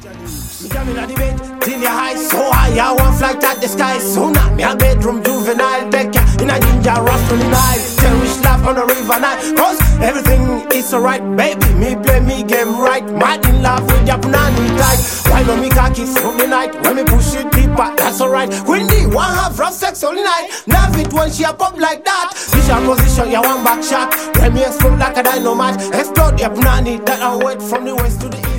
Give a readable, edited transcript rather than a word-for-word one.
Me jamming at the bed till your high so high. I want flight at the sky. So now me a bedroom juvenile Becca in a ginger rustling Nile. Cherish laugh on the river Nile. Cause everything is alright, baby. Me play me game right. Mad in love with your punani tight. Why don't me khaki through the night? When me push it deeper, that's alright. Queenie, one half rough sex all night. Love it when she a pop like that. Vision position, you one back shot. When me explode like a dynamite. Explode your punani that I wait from the west to the east.